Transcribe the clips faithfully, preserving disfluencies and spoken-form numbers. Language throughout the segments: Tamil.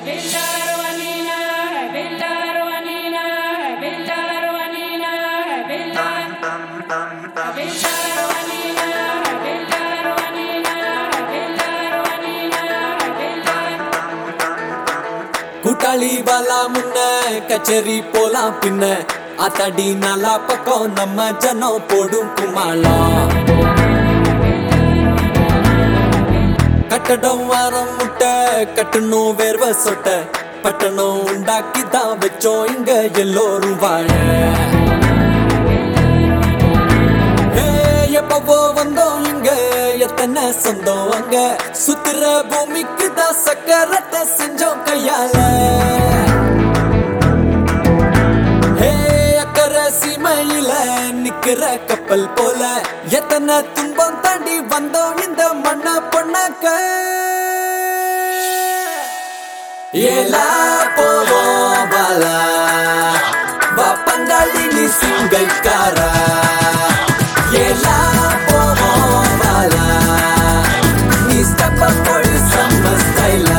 கூட்டாளி வாலா முன்ன கச்சேரி போலாம் பின்ன ஆத்தாடி நாலா பக்கம் நம்ம ஜனம் போடும் குமாளம் கட்டடம் வாரம் முட்டை கட்டணும் வேர்வ சொட்ட பட்டணம் உண்டாக்கிதான் வச்சோம் இங்க எல்லோரும் வாழ எப்பவோ வந்தோம் இங்க எத்தனை சொந்தம் அங்க சுத்துற பூமிக்கு தான் சக்கரத்தை செஞ்சோம் கையால அக்கறை சீமையில நிக்கிற கப்பல் போல எத்தனை துன்பம் தாண்டி வந்தோம் இந்த மண்ண பொண்ணாக்க ஏலா போவோம் பாலா வா பங்காளி நீ சிங்கைக்காரா ஏலா போவோம் பாலா நீ ஸ்டெப் அப் போடு சம்ம ஸ்டைலா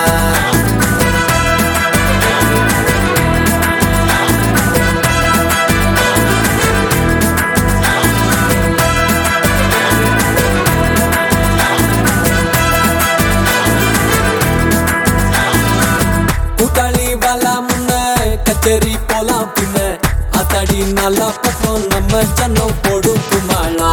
கூட்டாளி வாலா முன்ன கச்சேரி போலாம் பின்ன ஆத்தாடி நல்லா பக்கம் நம்ம ஜனம் போடும் குமாளா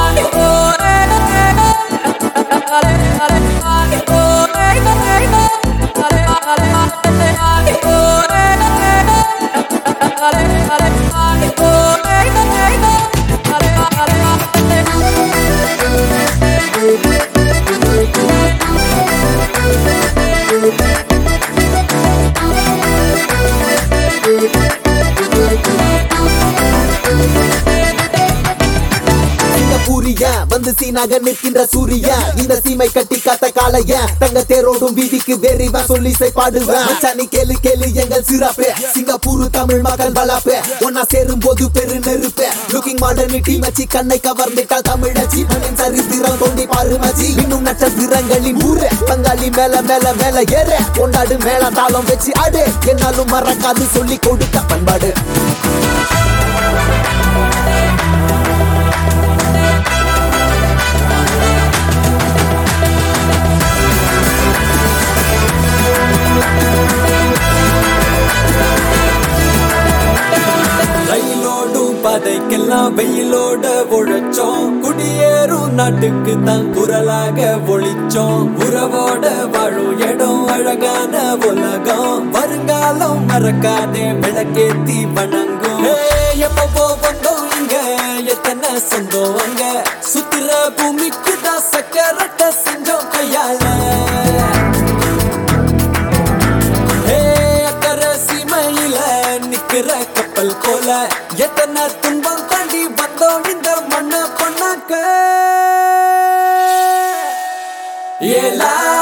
வந்து சீனாக நிற்கின்ற சூரிய இந்த சீமை கட்டி காத்த காளைய தங்க தேரோடும் வீதிக்கு வெறிவா சொல்லி பாடுவேன் மச்சானி கேளு கேளு எங்கள் சிறப்பு சிங்கப்பூர் தமிழ் மக்கள் வளர்ப்பு ஒன்னா சேரும் போது பெரு நெருப்பு லுக்கிங் மாடர்னிட்டி மச்சி கண்ணை கவர்ந்துட்டால் தமிழச்சி மண்ணின் சரித்திரம் தோண்டி பாரு மச்சி இன்னும் நட்சத்திரங்களின் ஊரு பங்காளி மேல மேல மேல ஏற கொண்டாடு மேல தாளம் வச்சு ஆடு என்னாலும் மறக்காது சொல்லி கொடுத்த பண்பாடு ரயிலோடும் பதைக்கெல்லாம் வெயிலோட உழைச்சோம் குடியேறும் நாட்டுக்கு தான் குரலாக ஒழிச்சோம் உறவோட வாழும் இடம் அழகான உலகம் வருங்காலம் மறக்காதே விளக்கேத்தி வணங்கும் எப்பவோ வந்தோம் இங்க எத்தனை சொந்தம் அங்க சுத்துற பூமிக்கு தான் சக்கரத்தை செஞ்சோம் கையால நிக்கிற கப்பல் போல எத்தனை துன்பம் தாண்டி வந்தோம் இந்த மண்ண பொண்ணாக்க ஏலா